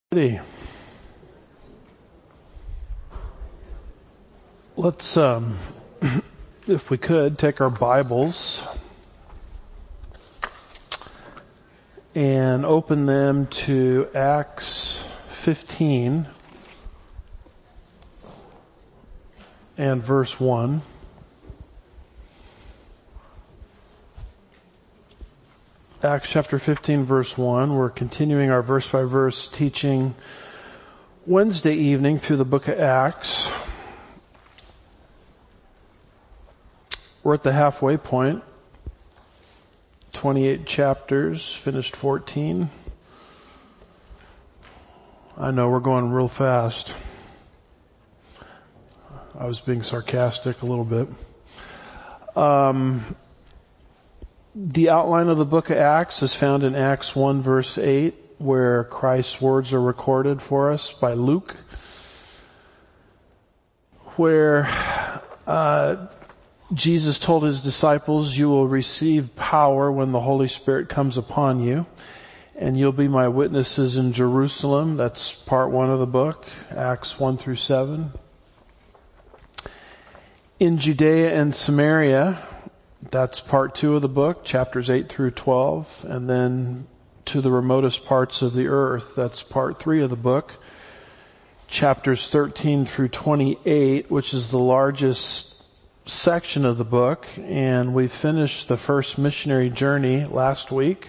Let's if we could, take our Bibles and open them to Acts 15 and verse 1. Acts chapter 15 verse 1. We're continuing our verse by verse teaching Wednesday evening through the book of Acts. We're at the halfway point. 28 chapters, finished 14. I know we're going real fast. I was being sarcastic a little bit. The outline of the book of Acts is found in Acts 1 verse 8, where Christ's words are recorded for us by Luke, where Jesus told his disciples, "You will receive power when the Holy Spirit comes upon you, and you'll be my witnesses in Jerusalem." That's part 1 of the book, Acts 1 through 7. In Judea and Samaria, that's part 2 of the book, chapters 8 through 12. And then to the remotest parts of the earth, that's part 3 of the book, chapters 13 through 28, which is the largest section of the book. And we finished the first missionary journey last week.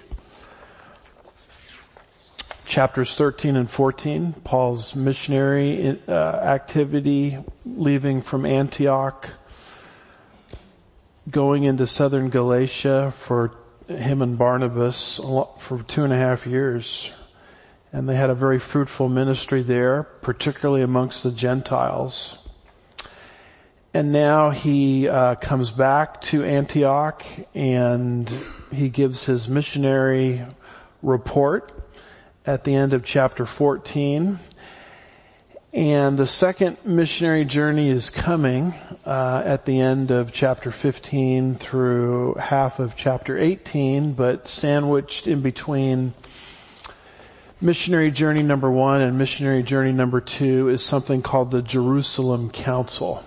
Chapters 13 and 14, Paul's missionary activity, leaving from Antioch, going into southern Galatia for him and Barnabas for 2.5 years. And they had a very fruitful ministry there, particularly amongst the Gentiles. And now he comes back to Antioch and he gives his missionary report at the end of chapter 14. And the second missionary journey is coming at the end of chapter 15 through half of chapter 18, but sandwiched in between missionary journey number 1 and missionary journey number 2 is something called the Jerusalem Council.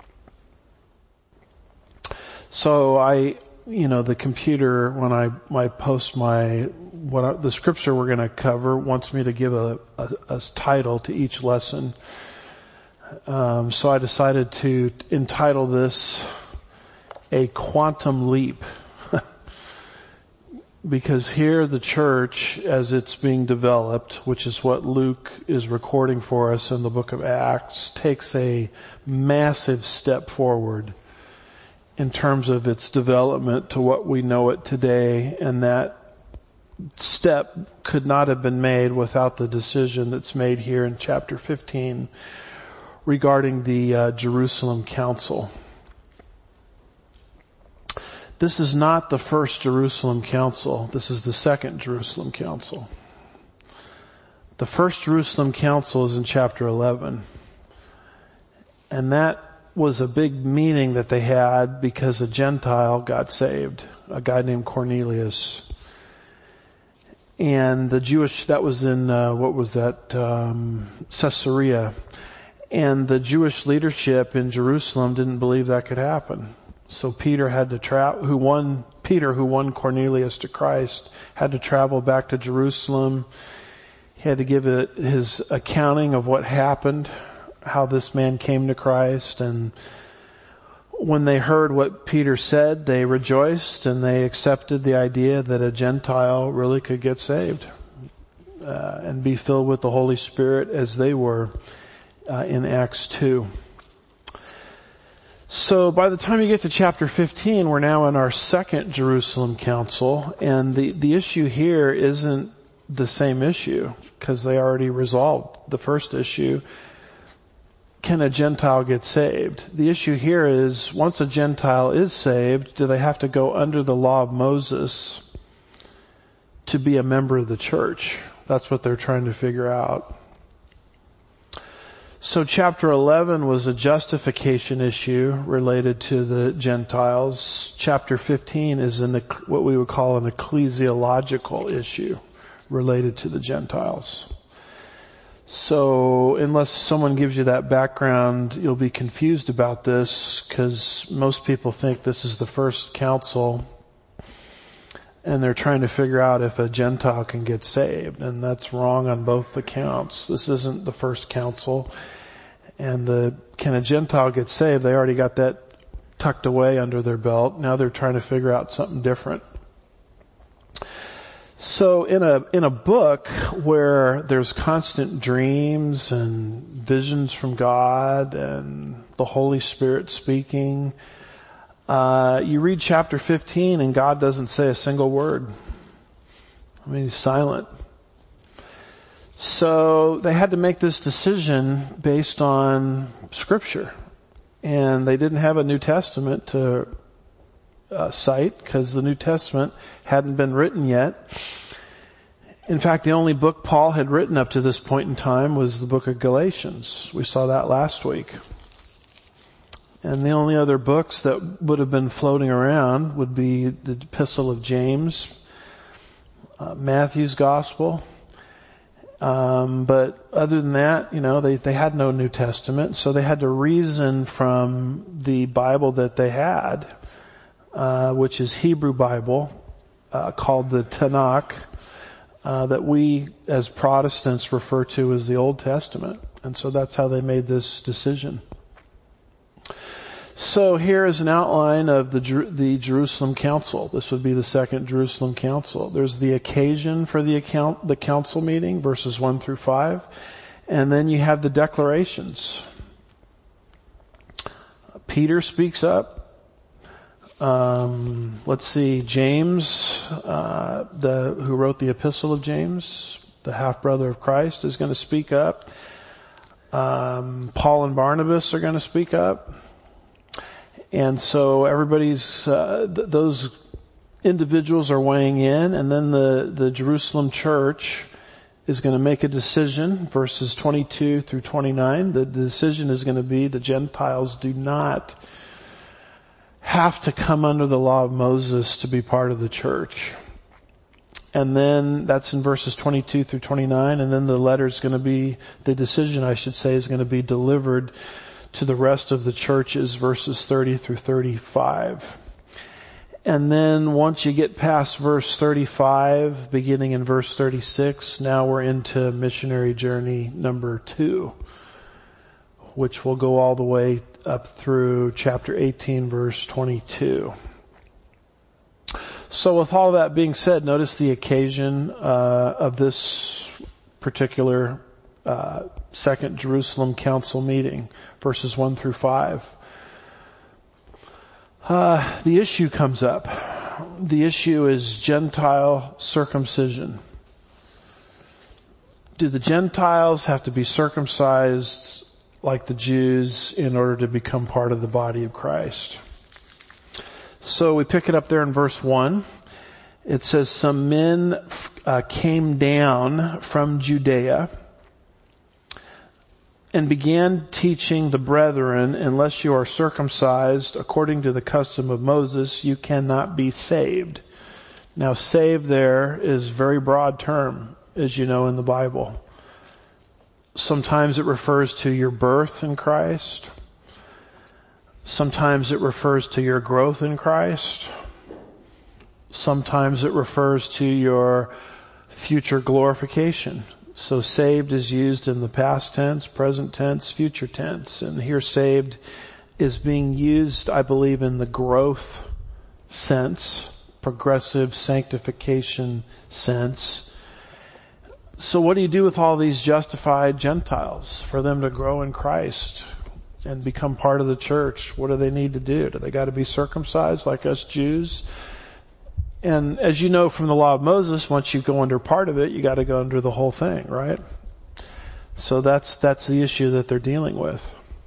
So the computer, when I post the scripture we're going to cover, wants me to give a title to each lesson. So I decided to entitle this A Quantum Leap. Because here the church, as it's being developed, which is what Luke is recording for us in the book of Acts, takes a massive step forward in terms of its development to what we know it today. And that step could not have been made without the decision that's made here in chapter 15 regarding the Jerusalem Council. This is not the first Jerusalem Council. This is the second Jerusalem Council. The first Jerusalem Council is in chapter 11. And that was a big meeting that they had because a Gentile got saved, a guy named Cornelius. And the Jewish, that was in, Caesarea. And the Jewish leadership in Jerusalem didn't believe that could happen. So Peter, who won Cornelius to Christ, had to travel back to Jerusalem. He had to give his accounting of what happened, how this man came to Christ. And when they heard what Peter said, they rejoiced and they accepted the idea that a Gentile really could get saved and be filled with the Holy Spirit as they were in Acts 2. So by the time you get to chapter 15, we're now in our second Jerusalem Council, and the issue here isn't the same issue because they already resolved the first issue. Can a Gentile get saved? The issue here is, once a Gentile is saved, do they have to go under the law of Moses to be a member of the church? That's what they're trying to figure out. So chapter 11 was a justification issue related to the Gentiles. Chapter 15 is what we would call an ecclesiological issue related to the Gentiles. So unless someone gives you that background, you'll be confused about this, because most people think this is the first council and they're trying to figure out if a Gentile can get saved, and that's wrong on both accounts. This isn't the first council. And can a Gentile get saved? They already got that tucked away under their belt. Now they're trying to figure out something different. So in a book where there's constant dreams and visions from God and the Holy Spirit speaking, you read chapter 15 and God doesn't say a single word. I mean, He's silent. So they had to make this decision based on Scripture. And they didn't have a New Testament to cite, because the New Testament hadn't been written yet. In fact, the only book Paul had written up to this point in time was the book of Galatians. We saw that last week. And the only other books that would have been floating around would be the Epistle of James, Matthew's Gospel. But other than that, they had no New Testament, so they had to reason from the Bible that they had, which is Hebrew Bible, called the Tanakh, that we as Protestants refer to as the Old Testament. And so that's how they made this decision. So here is an outline of the Jerusalem Council. This would be the Second Jerusalem Council. There's the occasion for the council meeting, verses 1 through 5. And then you have the declarations. Peter speaks up. Let's see, James, who wrote the Epistle of James, the half-brother of Christ, is going to speak up. Paul and Barnabas are going to speak up. And so everybody's, those individuals are weighing in, and then the Jerusalem church is going to make a decision, verses 22 through 29. The decision is going to be the Gentiles do not have to come under the law of Moses to be part of the church. And then that's in verses 22 through 29, and then the decision is going to be delivered to the rest of the churches, verses 30 through 35. And then once you get past verse 35, beginning in verse 36, now we're into missionary journey number 2, which will go all the way up through chapter 18, verse 22. So with all that being said, notice the occasion of this particular Second Jerusalem Council meeting, verses 1 through 5. The issue comes up. The issue is Gentile circumcision. Do the Gentiles have to be circumcised like the Jews in order to become part of the body of Christ? So we pick it up there in verse 1. It says, some men came down from Judea and began teaching the brethren, unless you are circumcised according to the custom of Moses, you cannot be saved. Now, saved there is a very broad term, as you know in the Bible. Sometimes it refers to your birth in Christ. Sometimes it refers to your growth in Christ. Sometimes it refers to your future glorification. So saved is used in the past tense, present tense, future tense. And here saved is being used, I believe, in the growth sense, progressive sanctification sense. So what do you do with all these justified Gentiles for them to grow in Christ and become part of the church? What do they need to do? Do they got to be circumcised like us Jews? And as you know from the law of Moses, once you go under part of it, you got to go under the whole thing, right? So that's the issue that they're dealing with.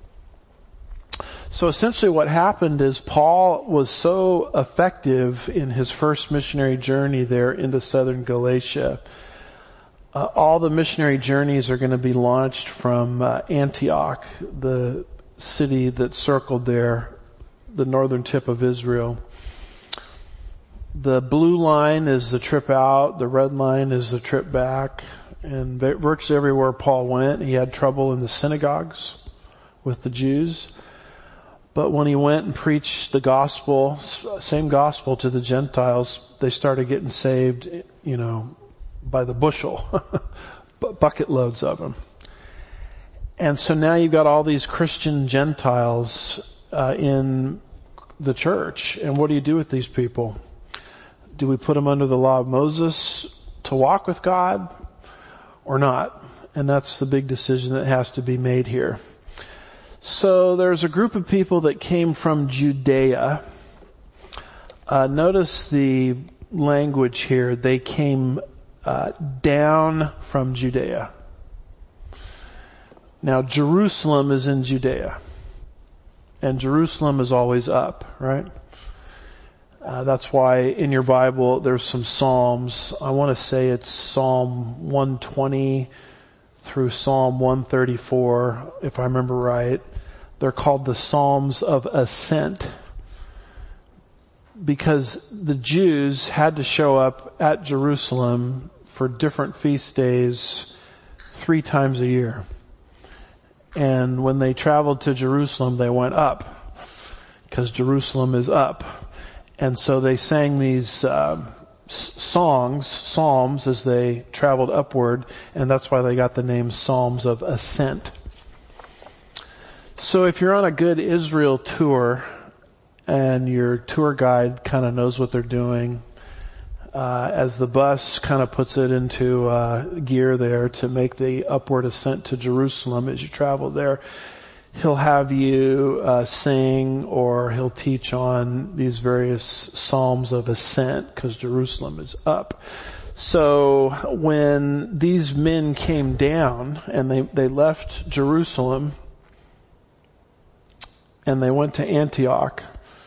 So essentially what happened is Paul was so effective in his first missionary journey there into southern Galatia. All the missionary journeys are going to be launched from Antioch, the city that circled there, the northern tip of Israel. The blue line is the trip out, the red line is the trip back, And virtually everywhere Paul went, he had trouble in the synagogues with the Jews. But when he went and preached the gospel, same gospel to the Gentiles, they started getting saved, by the bushel, bucket loads of them. And so now you've got all these Christian Gentiles in the church. And what do you do with these people? Do we put them under the law of Moses to walk with God or not? And that's the big decision that has to be made here. So there's a group of people that came from Judea. Notice the language here. They came down from Judea. Now Jerusalem is in Judea. And Jerusalem is always up, right? That's why in your Bible there's some Psalms. I want to say it's Psalm 120 through Psalm 134, if I remember right. They're called the Psalms of Ascent because the Jews had to show up at Jerusalem for different feast days 3 times a year. And when they traveled to Jerusalem, they went up because Jerusalem is up. And so they sang these psalms as they traveled upward, and that's why they got the name Psalms of Ascent. So if you're on a good Israel tour and your tour guide kind of knows what they're doing, as the bus kind of puts it into gear there to make the upward ascent to Jerusalem as you travel there, he'll have you sing, or he'll teach on these various Psalms of Ascent because Jerusalem is up. So when these men came down and they left Jerusalem and they went to Antioch,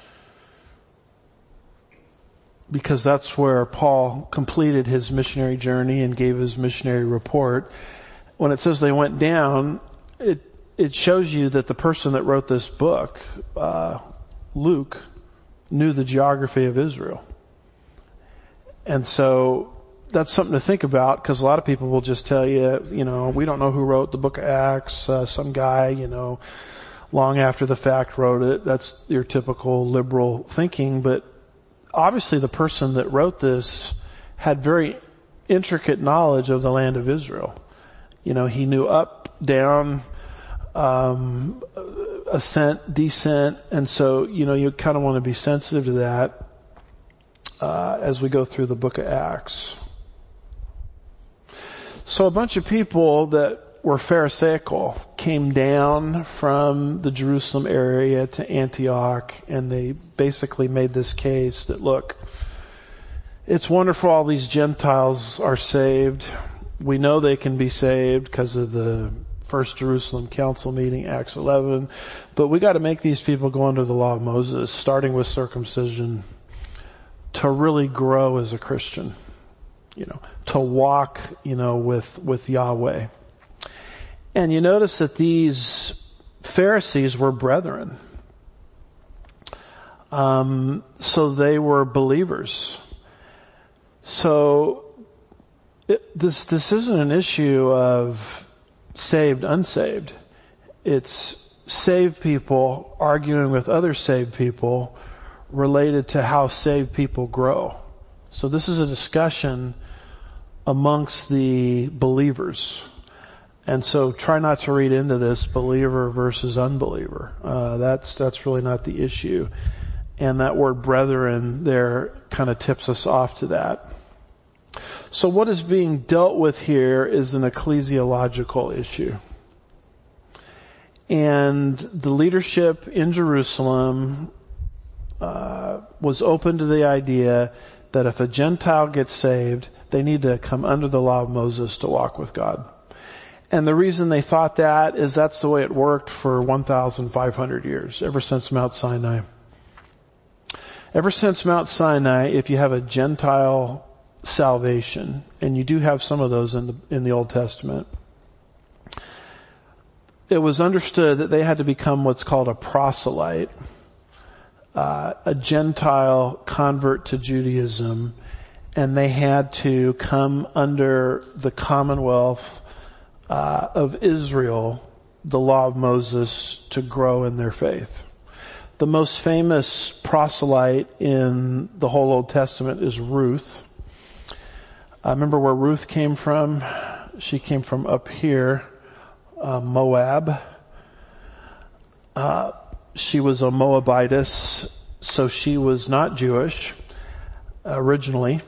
because that's where Paul completed his missionary journey and gave his missionary report. When it says they went down, it shows you that the person that wrote this book, Luke, knew the geography of Israel. And so that's something to think about, because a lot of people will just tell you, we don't know who wrote the book of Acts. Some guy, long after the fact wrote it. That's your typical liberal thinking. But obviously the person that wrote this had very intricate knowledge of the land of Israel. He knew up, down, ascent, descent. And so, you kind of want to be sensitive to that as we go through the book of Acts. So a bunch of people that were Pharisaical came down from the Jerusalem area to Antioch, and they basically made this case that, look, it's wonderful all these Gentiles are saved. We know they can be saved because of the First Jerusalem Council meeting, Acts 11, but we got to make these people go under the law of Moses, starting with circumcision, to really grow as a Christian, to walk, with Yahweh. And you notice that these Pharisees were brethren. So they were believers. So this isn't an issue of saved, unsaved. It's saved people arguing with other saved people related to how saved people grow. So this is a discussion amongst the believers. And so try not to read into this believer versus unbeliever. That's really not the issue. And that word brethren there kind of tips us off to that. So what is being dealt with here is an ecclesiological issue. And the leadership in Jerusalem was open to the idea that if a Gentile gets saved, they need to come under the law of Moses to walk with God. And the reason they thought that is that's the way it worked for 1,500 years, ever since Mount Sinai. Ever since Mount Sinai, if you have a Gentile salvation, and you do have some of those in the Old Testament, it was understood that they had to become what's called a proselyte, a Gentile convert to Judaism, and they had to come under the commonwealth of Israel, the law of Moses, to grow in their faith. The most famous proselyte in the whole Old Testament is Ruth. Remember where Ruth came from? She came from up here, Moab. She was a Moabitess, so she was not Jewish originally.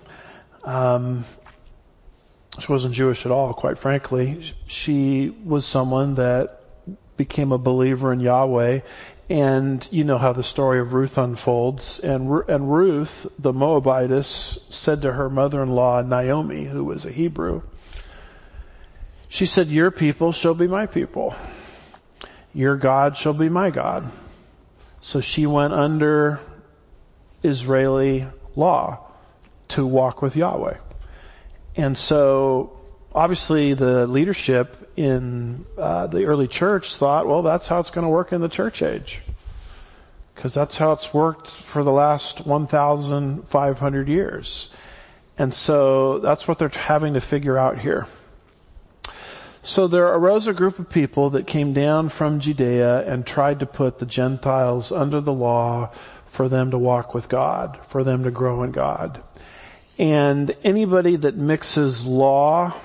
She wasn't Jewish at all, quite frankly. She was someone that became a believer in Yahweh. And you know how the story of Ruth unfolds. And Ruth, the Moabitess, said to her mother-in-law, Naomi, who was a Hebrew, she said, your people shall be my people. Your God shall be my God. So she went under Israeli law to walk with Yahweh. And so obviously the leadership in the early church thought, well, that's how it's going to work in the church age. Because that's how it's worked for the last 1,500 years. And so that's what they're having to figure out here. So there arose a group of people that came down from Judea and tried to put the Gentiles under the law for them to walk with God, for them to grow in God. And anybody that mixes law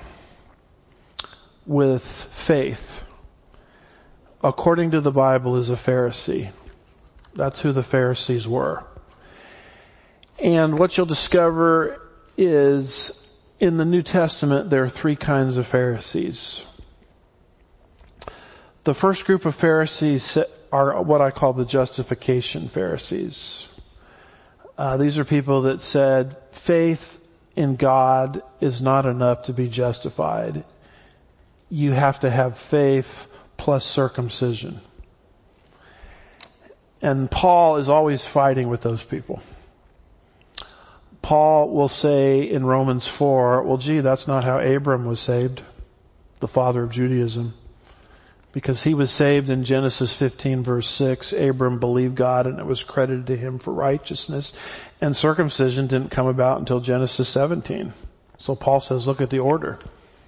with faith, according to the Bible, is a Pharisee. That's who the Pharisees were. And what you'll discover is in the New Testament there are three kinds of Pharisees. The first group of Pharisees are what I call the justification Pharisees. These are people that said faith in God is not enough to be justified. You have to have faith plus circumcision. And Paul is always fighting with those people. Paul will say in Romans 4, well, gee, that's not how Abram was saved, the father of Judaism. Because he was saved in Genesis 15 verse 6. Abram believed God and it was credited to him for righteousness. And circumcision didn't come about until Genesis 17. So Paul says, look at the order.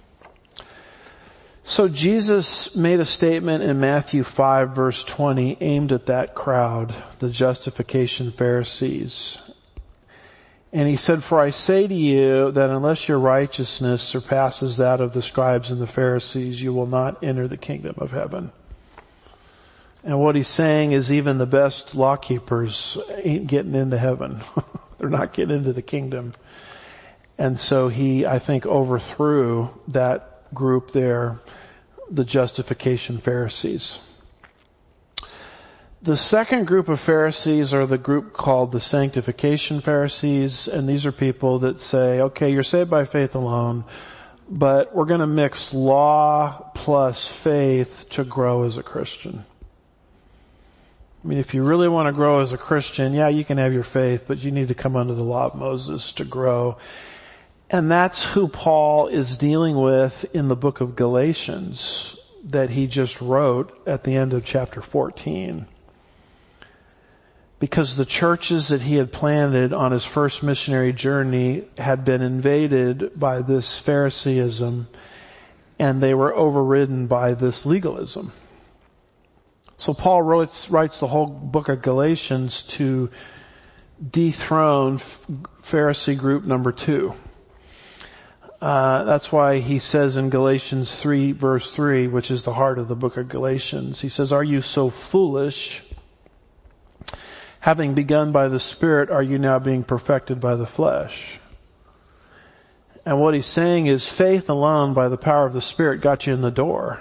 So Jesus made a statement in Matthew 5 verse 20 aimed at that crowd, the justification Pharisees. And he said, for I say to you that unless your righteousness surpasses that of the scribes and the Pharisees, you will not enter the kingdom of heaven. And what he's saying is even the best law keepers ain't getting into heaven. They're not getting into the kingdom. And so he, I think, overthrew that group there, the justification Pharisees. The second group of Pharisees are the group called the sanctification Pharisees, and these are people that say, okay, you're saved by faith alone, but we're going to mix law plus faith to grow as a Christian. I mean, if you really want to grow as a Christian, yeah, you can have your faith, but you need to come under the law of Moses to grow. And that's who Paul is dealing with in the book of Galatians that he just wrote at the end of chapter 14. Because the churches that he had planted on his first missionary journey had been invaded by this Phariseeism, and they were overridden by this legalism. So Paul writes the whole book of Galatians to dethrone Pharisee group number 2. That's why he says in Galatians 3 verse 3, which is the heart of the book of Galatians, he says, are you so foolish? Having begun by the Spirit, are you now being perfected by the flesh? And what he's saying is faith alone by the power of the Spirit got you in the door.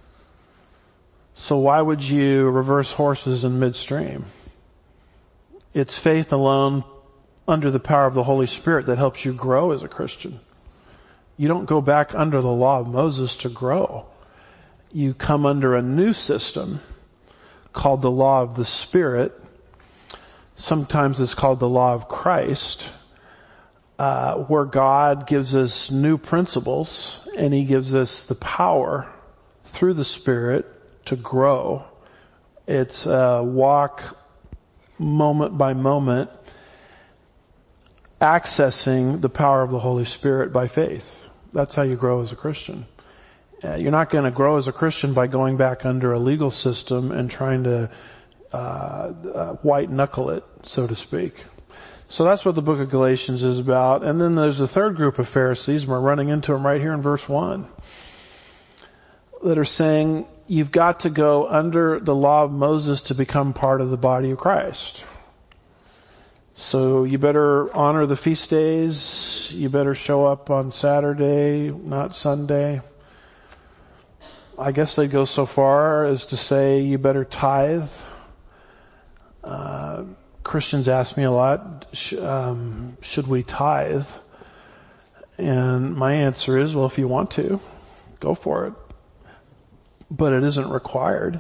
So why would you reverse horses in midstream? It's faith alone under the power of the Holy Spirit that helps you grow as a Christian. You don't go back under the law of Moses to grow. You come under a new system called the law of the Spirit. Sometimes it's called the law of Christ, where God gives us new principles and he gives us the power through the Spirit to grow. It's a walk moment by moment accessing the power of the Holy Spirit by faith. That's how you grow as a Christian. You're not going to grow as a Christian by going back under a legal system and trying to white knuckle it, so to speak. So that's what the book of Galatians is about. And then there's a third group of Pharisees, and we're running into them right here in verse 1, that are saying you've got to go under the law of Moses to become part of the body of Christ. So you better honor the feast days. You better show up on Saturday, not Sunday. I guess they'd go so far as to say you better tithe. Christians ask me a lot, should we tithe? And my answer is, well, if you want to, go for it. But it isn't required.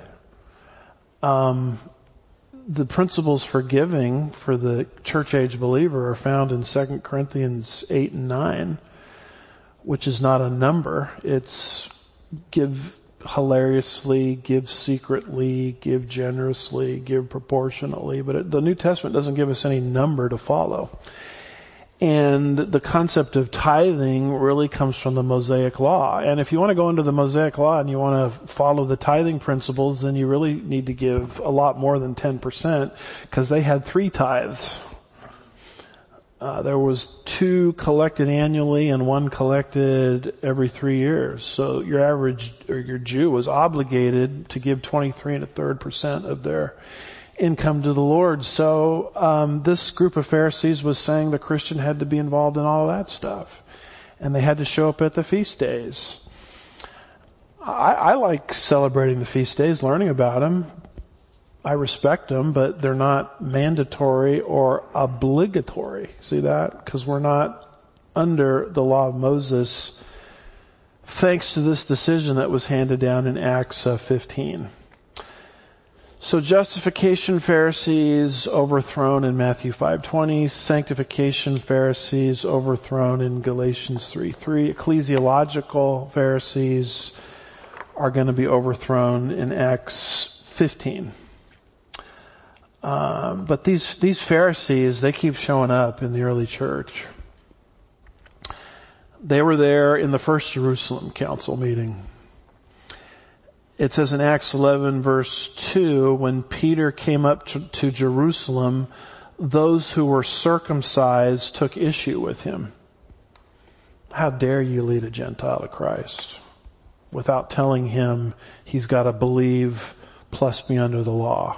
The principles for giving for the church age believer are found in 2 Corinthians 8 and 9, which is not a number. It's give hilariously, give secretly, give generously, give proportionately. But the New Testament doesn't give us any number to follow. And the concept of tithing really comes from the Mosaic Law. And if you want to go into the Mosaic Law and you want to follow the tithing principles, then you really need to give a lot more than 10%, because they had 3 tithes. There was 2 collected annually and 1 collected every 3 years. So your average, or your Jew, was obligated to give 23 1/3% of their income to the Lord. So this group of Pharisees was saying the Christian had to be involved in all of that stuff, and they had to show up at the feast days. I like celebrating the feast days, learning about them. I respect them, but they're not mandatory or obligatory. See that? Because we're not under the law of Moses, thanks to this decision that was handed down in Acts 15. So justification Pharisees overthrown in Matthew 5:20, sanctification Pharisees overthrown in Galatians 3:3, ecclesiological Pharisees are going to be overthrown in Acts 15. But these Pharisees, they keep showing up in the early church. They were there in the first Jerusalem council meeting. It says in Acts 11 verse 2, when Peter came up to Jerusalem, those who were circumcised took issue with him. How dare you lead a Gentile to Christ without telling him he's got to believe plus be under the law?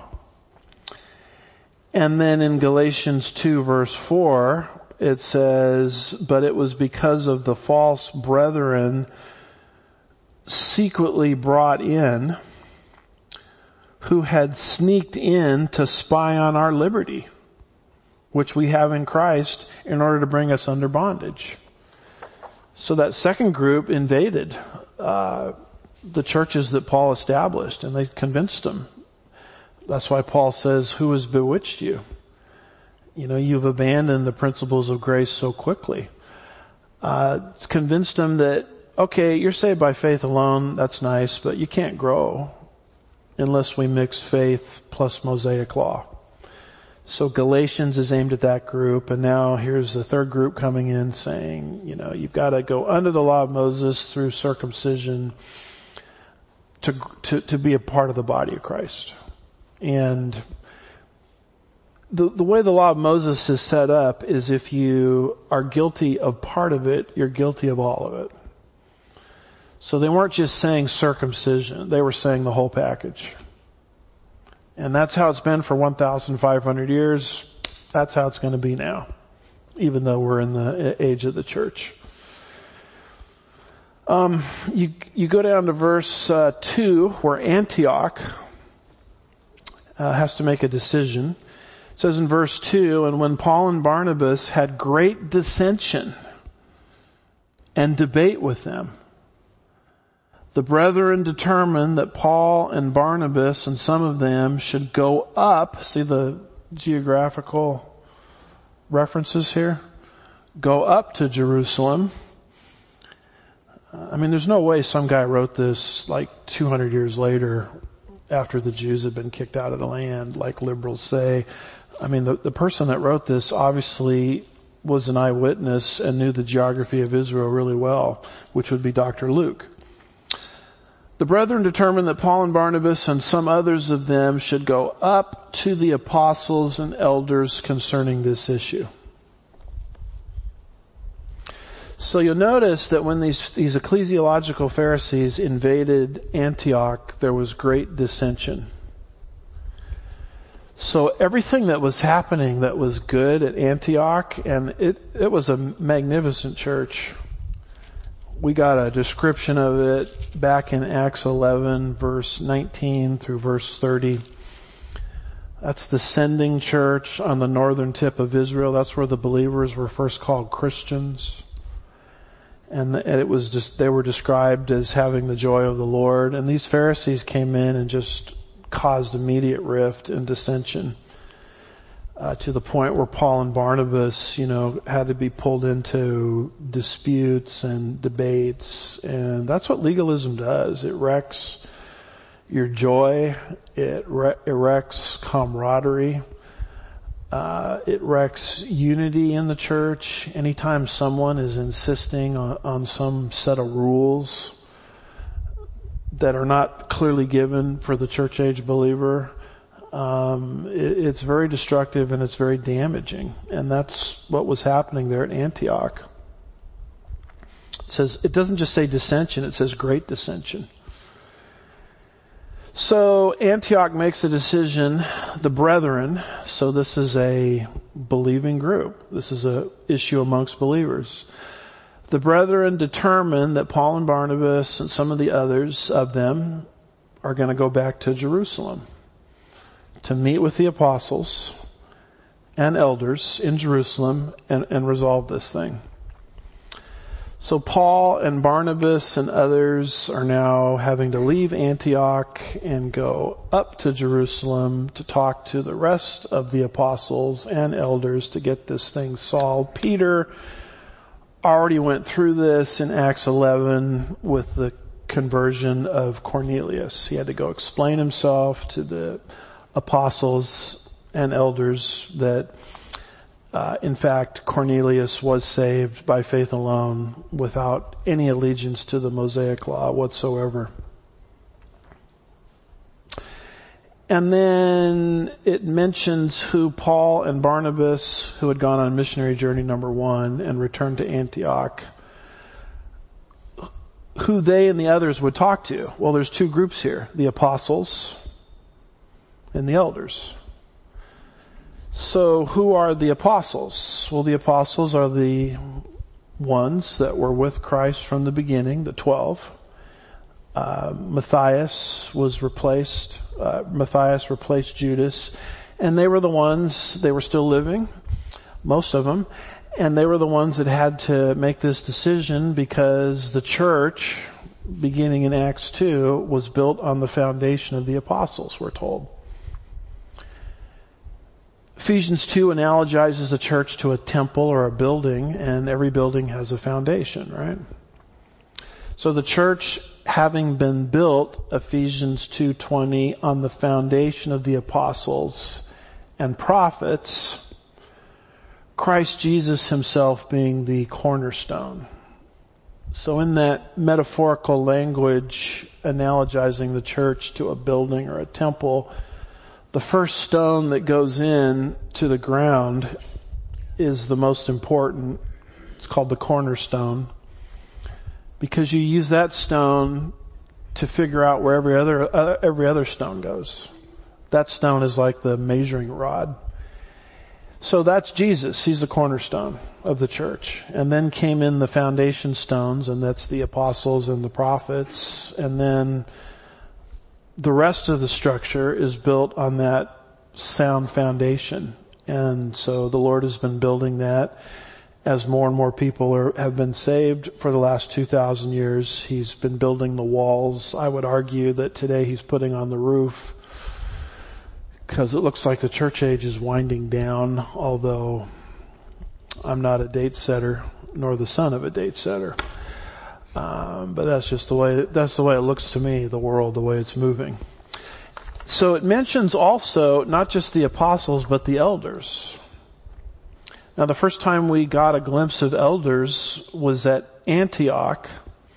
And then in Galatians 2 verse 4, it says, but it was because of the false brethren secretly brought in, who had sneaked in to spy on our liberty, which we have in Christ, in order to bring us under bondage. So that second group invaded the churches that Paul established, and they convinced them. That's why Paul says, who has bewitched you? You know, you've abandoned the principles of grace so quickly. It's convinced them that, okay, you're saved by faith alone, that's nice, but you can't grow unless we mix faith plus Mosaic law. So Galatians is aimed at that group, and now here's the third group coming in saying, you know, you've got to go under the law of Moses through circumcision to be a part of the body of Christ. And the way the law of Moses is set up is if you are guilty of part of it, you're guilty of all of it. So they weren't just saying circumcision, they were saying the whole package. And that's how it's been for 1,500 years. That's how it's going to be now, even though we're in the age of the church. You go down to verse 2, where Antioch has to make a decision. It says in verse 2, and when Paul and Barnabas had great dissension and debate with them, the brethren determined that Paul and Barnabas and some of them should go up. See the geographical references here? Go up to Jerusalem. I mean, there's no way some guy wrote this like 200 years later after the Jews had been kicked out of the land, like liberals say. I mean, the person that wrote this obviously was an eyewitness and knew the geography of Israel really well, which would be Dr. Luke. The brethren determined that Paul and Barnabas and some others of them should go up to the apostles and elders concerning this issue. So you'll notice that when these ecclesiological Pharisees invaded Antioch, there was great dissension. So everything that was happening that was good at Antioch, and it was a magnificent church. We got a description of it back in Acts 11, verse 19 through verse 30. That's the sending church on the northern tip of Israel. That's where the believers were first called Christians. And it was just, they were described as having the joy of the Lord. And these Pharisees came in and just caused immediate rift and dissension, to the point where Paul and Barnabas, had to be pulled into disputes and debates. And that's what legalism does. It wrecks your joy. It wrecks camaraderie. It wrecks unity in the church. Anytime someone is insisting on some set of rules that are not clearly given for the church age believer, it's very destructive and it's very damaging. And that's what was happening there at Antioch. It doesn't just say dissension, it says great dissension. So Antioch makes a decision, the brethren, so this is a believing group. This is an issue amongst believers. The brethren determined that Paul and Barnabas and some of the others of them are going to go back to Jerusalem to meet with the apostles and elders in Jerusalem and resolve this thing. So Paul and Barnabas and others are now having to leave Antioch and go up to Jerusalem to talk to the rest of the apostles and elders to get this thing solved. Peter already went through this in Acts 11 with the conversion of Cornelius. He had to go explain himself to the apostles and elders that in fact, Cornelius was saved by faith alone without any allegiance to the Mosaic law whatsoever. And then it mentions who Paul and Barnabas, who had gone on missionary journey number 1 and returned to Antioch, who they and the others would talk to. Well, there's 2 groups here, the apostles and the elders. So who are the apostles? Well, the apostles are the ones that were with Christ from the beginning, the 12. Matthias replaced Judas, and they were the ones, they were still living, most of them, and they were the ones that had to make this decision because the church, beginning in Acts 2, was built on the foundation of the apostles, we're told. Ephesians 2 analogizes the church to a temple or a building, and every building has a foundation, right? So the church, having been built, Ephesians 2:20, on the foundation of the apostles and prophets, Christ Jesus himself being the cornerstone. So in that metaphorical language, analogizing the church to a building or a temple, the first stone that goes in to the ground is the most important. It's called the cornerstone, because you use that stone to figure out where every other stone goes. That stone is like the measuring rod. So that's Jesus. He's the cornerstone of the church. And then came in the foundation stones, and that's the apostles and the prophets. And then the rest of the structure is built on that sound foundation. And so the Lord has been building that as more and more people have been saved for the last 2,000 years. He's been building the walls. I would argue that today he's putting on the roof, because it looks like the church age is winding down, although I'm not a date setter, nor the son of a date setter. But that's the way it looks to me, the world, the way it's moving. So it mentions also not just the apostles, but the elders. Now, the first time we got a glimpse of elders was at Antioch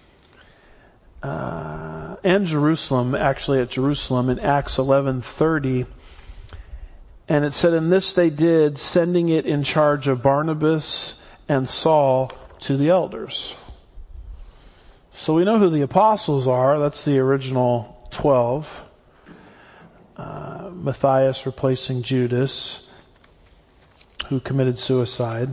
and Jerusalem, actually at Jerusalem in Acts 11:30. And it said, "And this they did, sending it in charge of Barnabas and Saul to the elders." So we know who the apostles are. That's the original 12. Matthias replacing Judas, who committed suicide.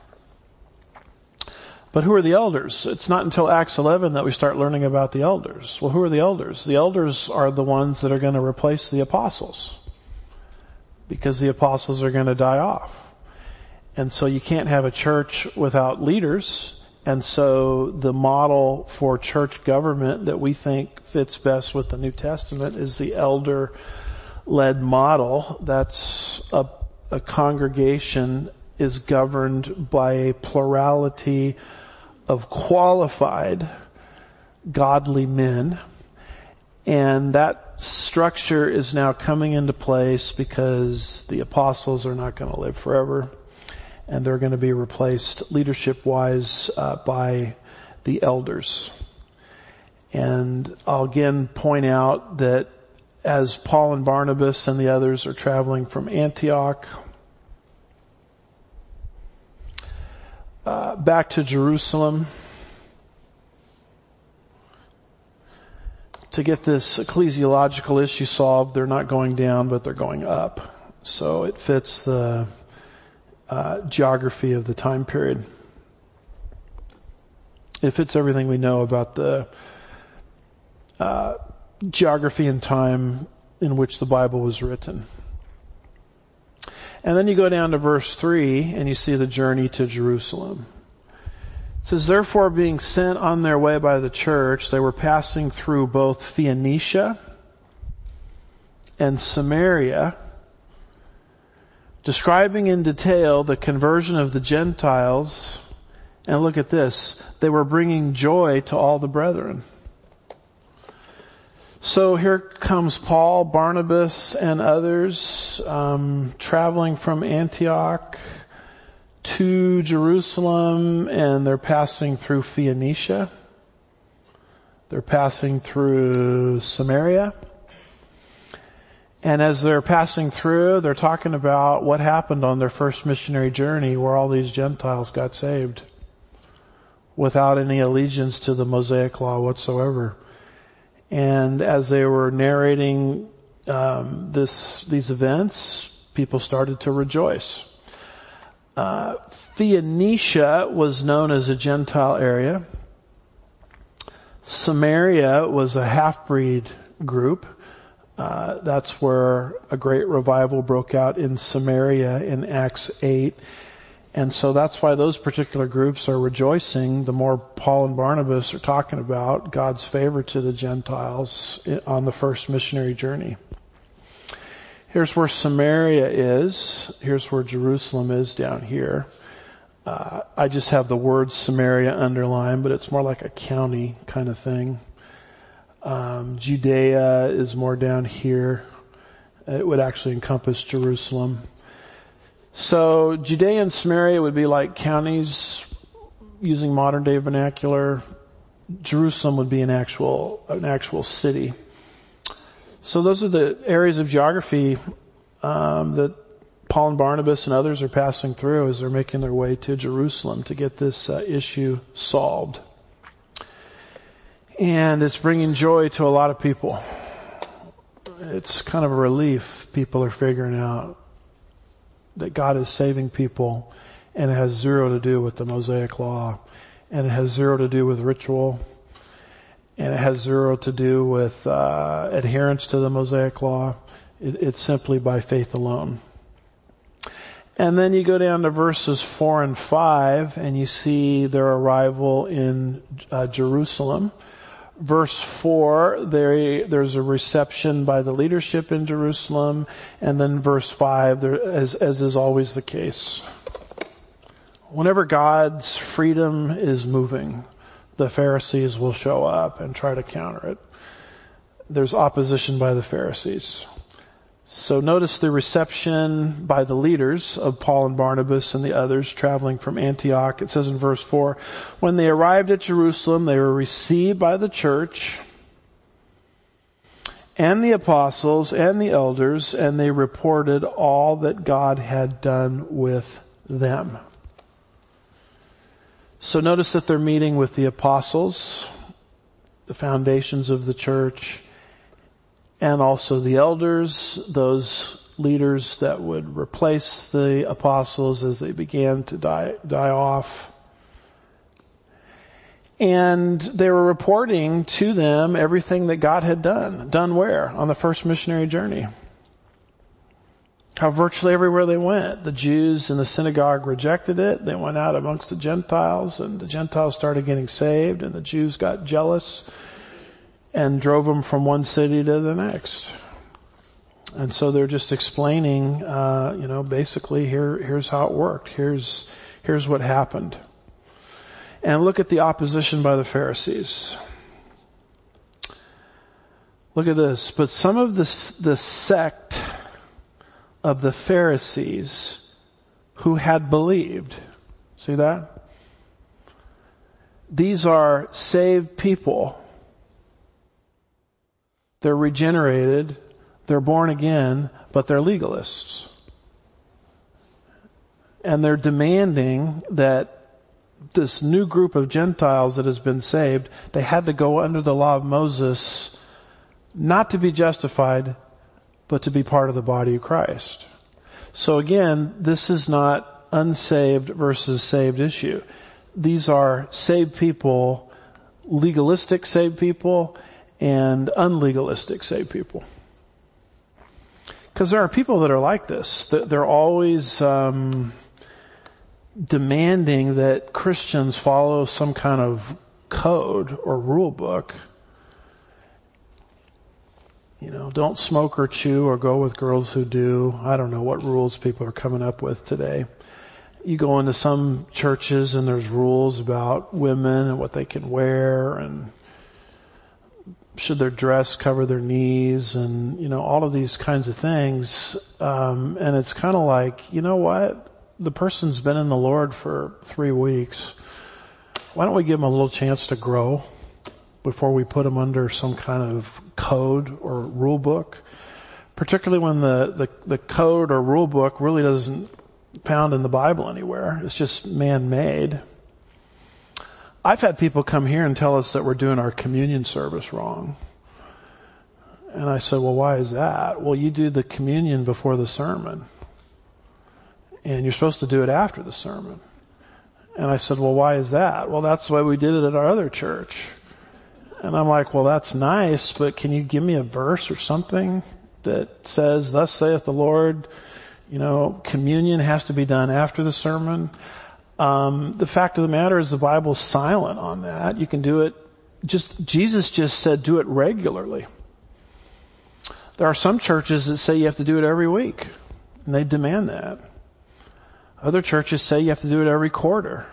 But who are the elders? It's not until Acts 11 that we start learning about the elders. Well, who are the elders? The elders are the ones that are going to replace the apostles, because the apostles are going to die off. And so you can't have a church without leaders. And so the model for church government that we think fits best with the New Testament is the elder-led model. That's a congregation is governed by a plurality of qualified, godly men. And that structure is now coming into place because the apostles are not going to live forever. And they're going to be replaced leadership-wise by the elders. And I'll again point out that as Paul and Barnabas and the others are traveling from Antioch back to Jerusalem to get this ecclesiological issue solved, they're not going down, but they're going up. So it fits the geography of the time period. It fits everything we know about the geography and time in which the Bible was written. And then you go down to verse 3 and you see the journey to Jerusalem. It says, "Therefore, being sent on their way by the church, they were passing through both Phoenicia and Samaria, describing in detail the conversion of the Gentiles." And look at this. They were bringing joy to all the brethren. So here comes Paul, Barnabas, and others traveling from Antioch to Jerusalem, and they're passing through Phoenicia. They're passing through Samaria. And as they're passing through, they're talking about what happened on their first missionary journey where all these Gentiles got saved without any allegiance to the Mosaic law whatsoever. And as they were narrating these events, people started to rejoice. Phoenicia was known as a Gentile area. Samaria was a half-breed group. That's where a great revival broke out in Samaria in Acts 8. And so that's why those particular groups are rejoicing the more Paul and Barnabas are talking about God's favor to the Gentiles on the first missionary journey. Here's where Samaria is. Here's where Jerusalem is down here. I just have the word Samaria underlined, but it's more like a county kind of thing. Judea is more down here. It would actually encompass Jerusalem. So Judea and Samaria would be like counties using modern day vernacular. Jerusalem would be an actual city. So those are the areas of geography that Paul and Barnabas and others are passing through as they're making their way to Jerusalem to get this issue solved. And it's bringing joy to a lot of people. It's kind of a relief. People are figuring out that God is saving people, and it has zero to do with the Mosaic law, and it has zero to do with ritual, and it has zero to do with adherence to the Mosaic law. It's simply by faith alone. And then you go down to verses 4 and 5, and you see their arrival in Jerusalem. Verse 4, there's a reception by the leadership in Jerusalem. And then verse 5, as is always the case, whenever God's freedom is moving, the Pharisees will show up and try to counter it. There's opposition by the Pharisees. So notice the reception by the leaders of Paul and Barnabas and the others traveling from Antioch. It says in verse 4, when they arrived at Jerusalem, they were received by the church and the apostles and the elders, and they reported all that God had done with them. So notice that they're meeting with the apostles, the foundations of the church, and also the elders, those leaders that would replace the apostles as they began to die off. And they were reporting to them everything that God had done. Done where? On the first missionary journey. How virtually everywhere they went, the Jews in the synagogue rejected it. They went out amongst the Gentiles, and the Gentiles started getting saved, and the Jews got jealous and drove them from one city to the next. And so they're just explaining, basically here's how it worked. Here's what happened. And look at the opposition by the Pharisees. Look at this. But some of the sect of the Pharisees who had believed. See that? These are saved people. They're regenerated, they're born again, but they're legalists. And they're demanding that this new group of Gentiles that has been saved, they had to go under the law of Moses, not to be justified, but to be part of the body of Christ. So again, this is not unsaved versus saved issue. These are saved people, legalistic saved people, and unlegalistic saved people. Because there are people that are like this. They're always demanding that Christians follow some kind of code or rule book. Don't smoke or chew or go with girls who do. I don't know what rules people are coming up with today. You go into some churches and there's rules about women and what they can wear and should their dress cover their knees and, all of these kinds of things. And it's kind of like, you know what? The person's been in the Lord for 3 weeks. Why don't we give them a little chance to grow before we put them under some kind of code or rule book? Particularly when the code or rule book really doesn't found in the Bible anywhere. It's just man-made. I've had people come here and tell us that we're doing our communion service wrong. And I said, well, why is that? Well, you do the communion before the sermon. And you're supposed to do it after the sermon. And I said, well, why is that? Well, that's the way we did it at our other church. And I'm like, well, that's nice, but can you give me a verse or something that says, thus saith the Lord, communion has to be done after the sermon? The fact of the matter is the Bible's silent on that. You can do it Jesus just said do it regularly. There are some churches that say you have to do it every week, and they demand that. Other churches say you have to do it every quarter.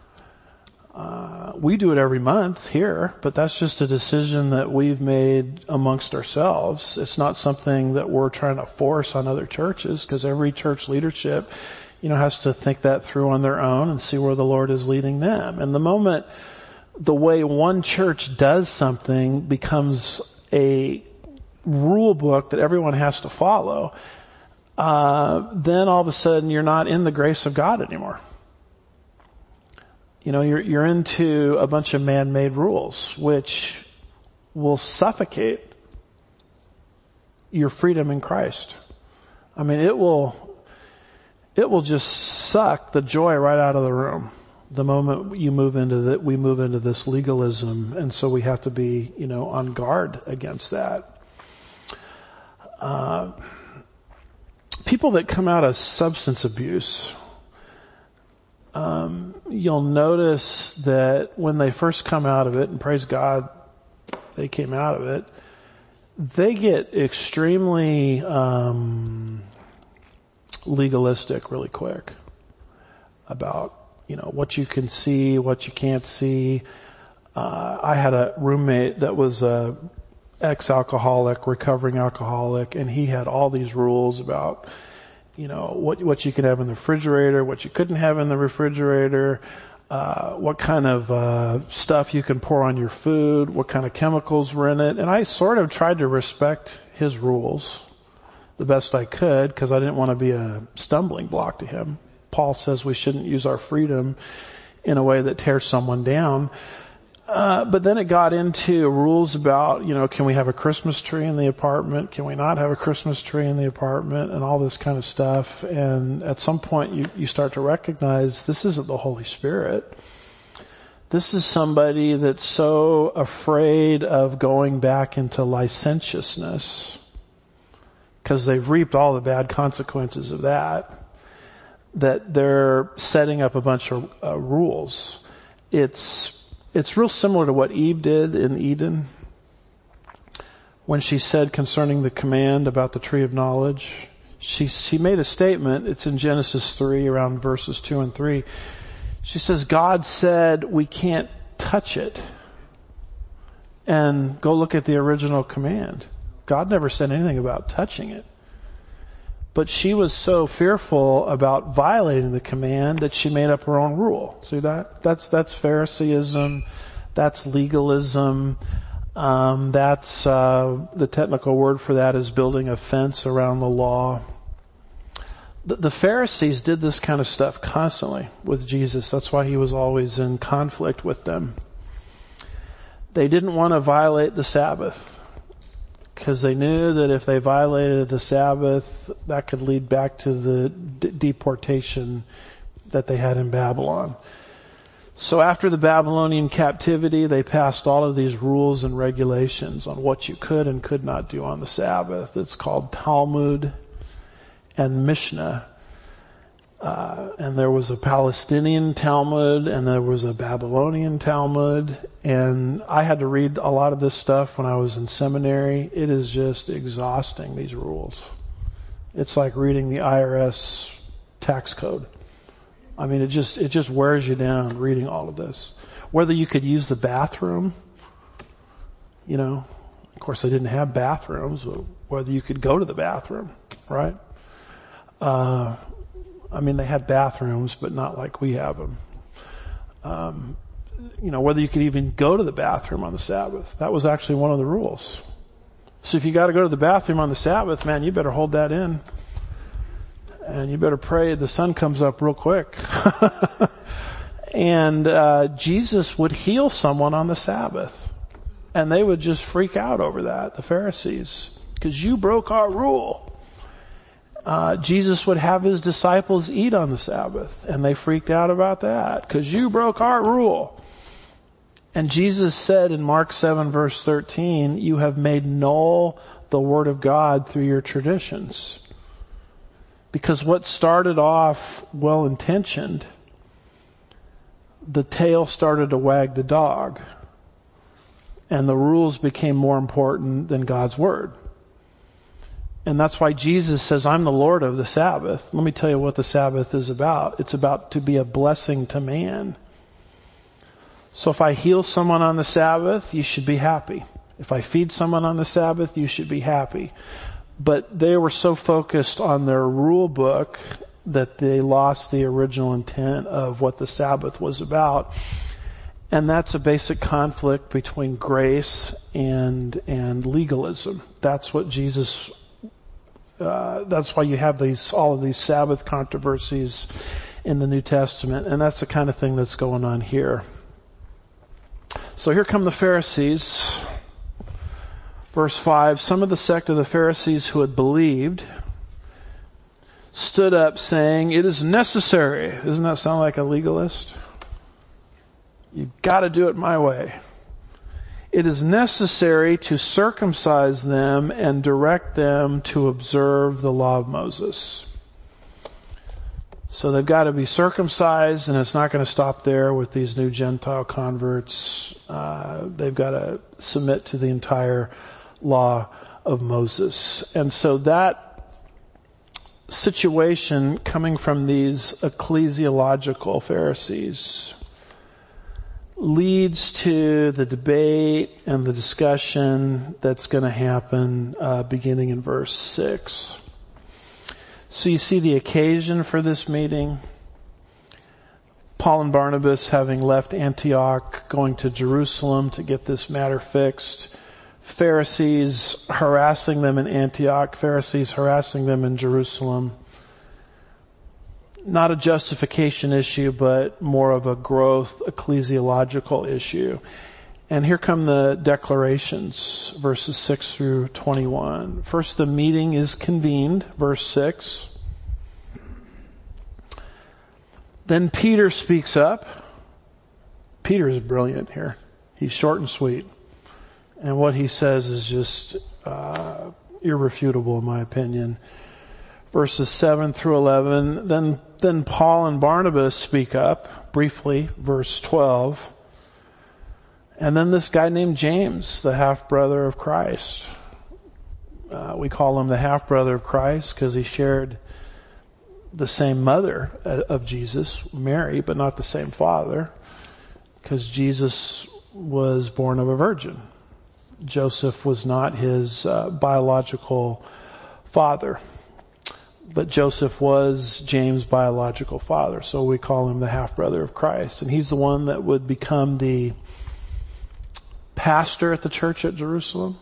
We do it every month here, but that's just a decision that we've made amongst ourselves. It's not something that we're trying to force on other churches, because every church leadership, has to think that through on their own and see where the Lord is leading them. And the moment the way one church does something becomes a rule book that everyone has to follow, then all of a sudden you're not in the grace of God anymore. You're into a bunch of man-made rules, which will suffocate your freedom in Christ. I mean, it will just suck the joy right out of the room the moment we move into this legalism, and so we have to be, on guard against that. People that come out of substance abuse, you'll notice that when they first come out of it, and praise God, they came out of it, they get extremely legalistic really quick about, what you can see, what you can't see. I had a roommate that was a ex-alcoholic, recovering alcoholic, and he had all these rules about, what you could have in the refrigerator, what you couldn't have in the refrigerator, what kind of stuff you can pour on your food, what kind of chemicals were in it. And I sort of tried to respect his rules the best I could because I didn't want to be a stumbling block to him. Paul says we shouldn't use our freedom in a way that tears someone down. But then it got into rules about, can we have a Christmas tree in the apartment? Can we not have a Christmas tree in the apartment? And all this kind of stuff. And at some point you start to recognize this isn't the Holy Spirit. This is somebody that's so afraid of going back into licentiousness because they've reaped all the bad consequences of that they're setting up a bunch of rules. It's real similar to what Eve did in Eden when she said concerning the command about the tree of knowledge. She made a statement. It's in Genesis 3 around verses 2 and 3. She says, God said we can't touch it. And go look at the original command. God never said anything about touching it. But she was so fearful about violating the command that she made up her own rule. See that? That's Phariseeism. That's legalism. That's the technical word for that is building a fence around the law. The Pharisees did this kind of stuff constantly with Jesus. That's why he was always in conflict with them. They didn't want to violate the Sabbath, because they knew that if they violated the Sabbath, that could lead back to the deportation that they had in Babylon. So after the Babylonian captivity, they passed all of these rules and regulations on what you could and could not do on the Sabbath. It's called Talmud and Mishnah. And there was a Palestinian Talmud and there was a Babylonian Talmud. And I had to read a lot of this stuff when I was in seminary. It is just exhausting, these rules. It's like reading the IRS tax code. I mean, it just wears you down reading all of this. Whether you could use the bathroom, of course they didn't have bathrooms, but whether you could go to the bathroom, right? They had bathrooms, but not like we have them. Whether you could even go to the bathroom on the Sabbath. That was actually one of the rules. So if you got to go to the bathroom on the Sabbath, man, you better hold that in. And you better pray the sun comes up real quick. And Jesus would heal someone on the Sabbath. And they would just freak out over that, the Pharisees. Because you broke our rule. Jesus would have his disciples eat on the Sabbath, and they freaked out about that because you broke our rule. And Jesus said in Mark 7 verse 13, you have made null the word of God through your traditions. Because what started off well-intentioned, the tail started to wag the dog, and the rules became more important than God's word. And that's why Jesus says, I'm the Lord of the Sabbath. Let me tell you what the Sabbath is about. It's about to be a blessing to man. So if I heal someone on the Sabbath, you should be happy. If I feed someone on the Sabbath, you should be happy. But they were so focused on their rule book that they lost the original intent of what the Sabbath was about. And that's a basic conflict between grace and legalism. That's what Jesus that's why you have all of these Sabbath controversies in the New Testament, and that's the kind of thing that's going on here. So here come the Pharisees. Verse 5, some of the sect of the Pharisees who had believed stood up saying, it is necessary. Doesn't that sound like a legalist? You've got to do it my way. It is necessary to circumcise them and direct them to observe the law of Moses. So they've got to be circumcised, and it's not going to stop there with these new Gentile converts. They've got to submit to the entire law of Moses. And so that situation coming from these ecclesiological Pharisees, leads to the debate and the discussion that's going to happen beginning in verse 6. So you see the occasion for this meeting. Paul and Barnabas, having left Antioch, going to Jerusalem to get this matter fixed. Pharisees harassing them in Antioch, Pharisees harassing them in Jerusalem. Not a justification issue, but more of a growth ecclesiological issue. And here come the declarations, verses 6 through 21. First, the meeting is convened, verse 6. Then Peter speaks up. Peter is brilliant here. He's short and sweet. And what he says is just irrefutable in my opinion. Verses 7 through 11. Then Paul and Barnabas speak up briefly, verse 12. And then this guy named James, the half-brother of Christ. We call him the half-brother of Christ because he shared the same mother of Jesus, Mary, but not the same father, because Jesus was born of a virgin. Joseph was not his biological father, but Joseph was James' biological father, so we call him the half-brother of Christ. And he's the one that would become the pastor at the church at Jerusalem.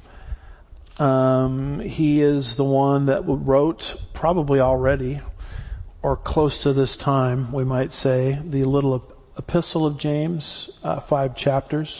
He is the one that wrote, probably already, or close to this time, we might say, the little epistle of James, 5 chapters.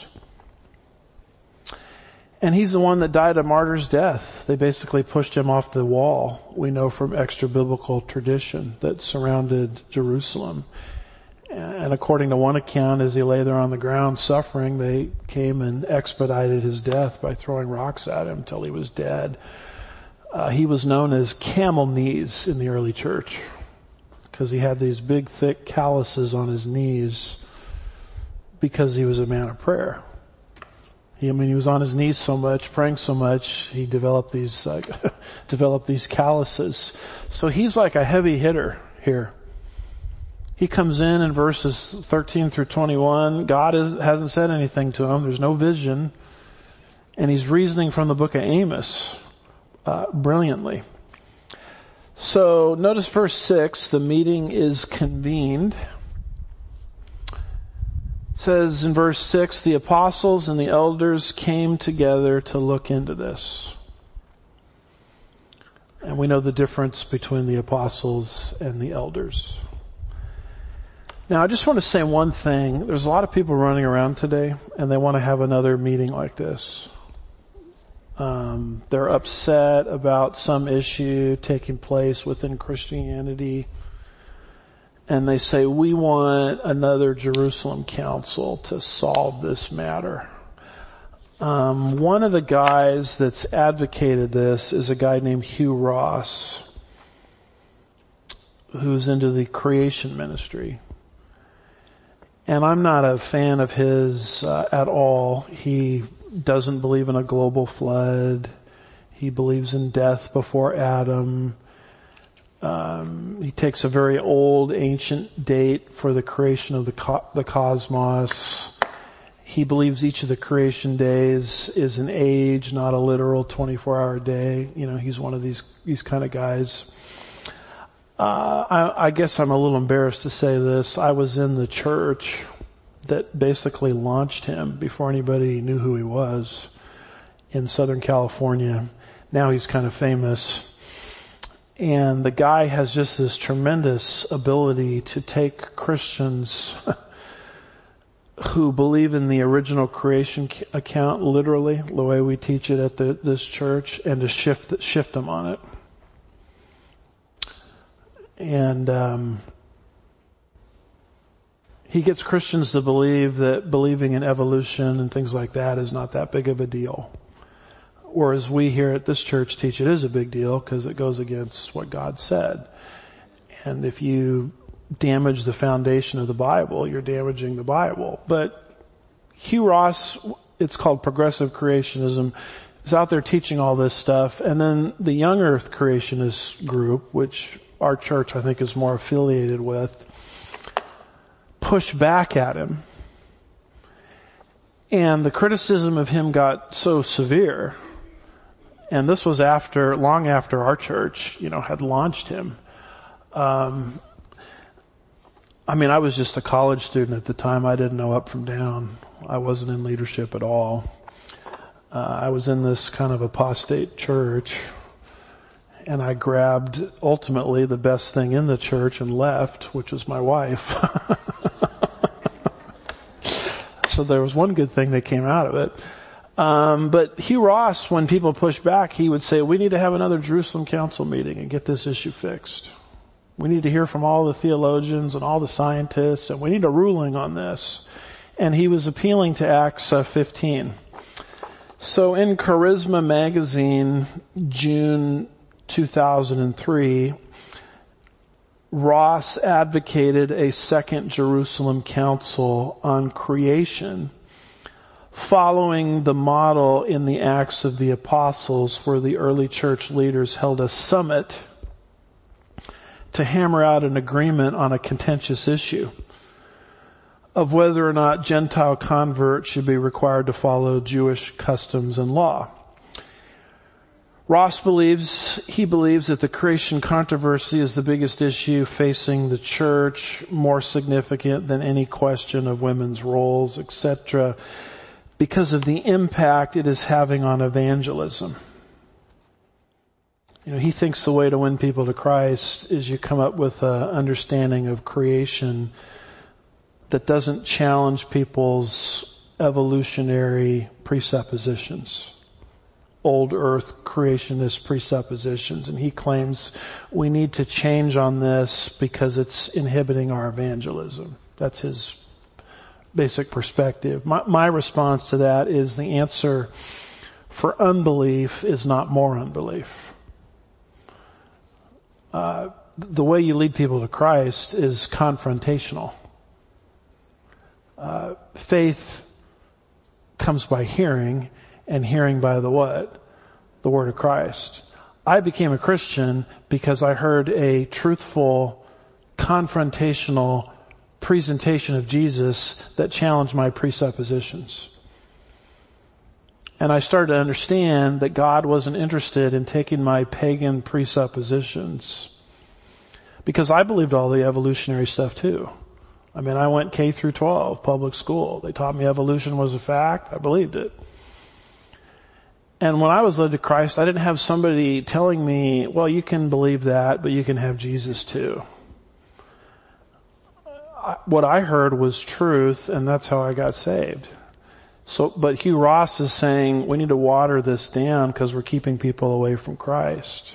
And he's the one that died a martyr's death. They basically pushed him off the wall, we know from extra-biblical tradition that surrounded Jerusalem. And according to one account, as he lay there on the ground suffering, they came and expedited his death by throwing rocks at him till he was dead. He was known as camel knees in the early church because he had these big, thick calluses on his knees because he was a man of prayer. He was on his knees so much, praying so much, he developed these calluses. So he's like a heavy hitter here. He comes in verses 13 through 21. God hasn't said anything to him. There's no vision. And he's reasoning from the book of Amos brilliantly. So notice verse 6, the meeting is convened. It says in verse 6, the apostles and the elders came together to look into this. And we know the difference between the apostles and the elders. Now, I just want to say one thing. There's a lot of people running around today, and they want to have another meeting like this. They're upset about some issue taking place within Christianity, and they say, we want another Jerusalem council to solve this matter. One of the guys that's advocated this is a guy named Hugh Ross, who's into the creation ministry. And I'm not a fan of his at all. He doesn't believe in a global flood. He believes in death before Adam. He takes a very old, ancient date for the creation of the cosmos. He believes each of the creation days is an age, not a literal 24-hour day. He's one of these kind of guys. I guess I'm a little embarrassed to say this. I was in the church that basically launched him before anybody knew who he was in Southern California. Now he's kind of famous. And the guy has just this tremendous ability to take Christians who believe in the original creation account literally, the way we teach it at this church, and to shift them on it. And he gets Christians to believe that believing in evolution and things like that is not that big of a deal. Whereas we here at this church teach it is a big deal because it goes against what God said. And if you damage the foundation of the Bible, you're damaging the Bible. But Hugh Ross, it's called progressive creationism, is out there teaching all this stuff. And then the Young Earth Creationist group, which our church I think is more affiliated with, push back at him And the criticism of him got so severe, and this was long after our church, had launched him. I was just a college student at the time. I didn't know up from down. I wasn't in leadership at all. I was in this kind of apostate church, and I grabbed ultimately the best thing in the church and left, which was my wife. So there was one good thing that came out of it. But Hugh Ross, when people pushed back, he would say, we need to have another Jerusalem Council meeting and get this issue fixed. We need to hear from all the theologians and all the scientists, and we need a ruling on this. And he was appealing to Acts 15. So in Charisma magazine, June 2003, Ross advocated a second Jerusalem Council on creation, following the model in the Acts of the Apostles, where the early church leaders held a summit to hammer out an agreement on a contentious issue of whether or not Gentile converts should be required to follow Jewish customs and law. Ross believes that the creation controversy is the biggest issue facing the church, more significant than any question of women's roles, etc., because of the impact it is having on evangelism. He thinks the way to win people to Christ is you come up with an understanding of creation that doesn't challenge people's evolutionary presuppositions, old earth creationist presuppositions. And he claims we need to change on this because it's inhibiting our evangelism. That's his basic perspective. My response to that is the answer for unbelief is not more unbelief. The way you lead people to Christ is confrontational. Faith comes by hearing, and hearing by the what? The Word of Christ. I became a Christian because I heard a truthful, confrontational presentation of Jesus that challenged my presuppositions. And I started to understand that God wasn't interested in taking my pagan presuppositions, because I believed all the evolutionary stuff too. I went K through 12, public school. They taught me evolution was a fact. I believed it. And when I was led to Christ, I didn't have somebody telling me, well, you can believe that, but you can have Jesus too. What I heard was truth, and that's how I got saved. But Hugh Ross is saying we need to water this down because we're keeping people away from Christ.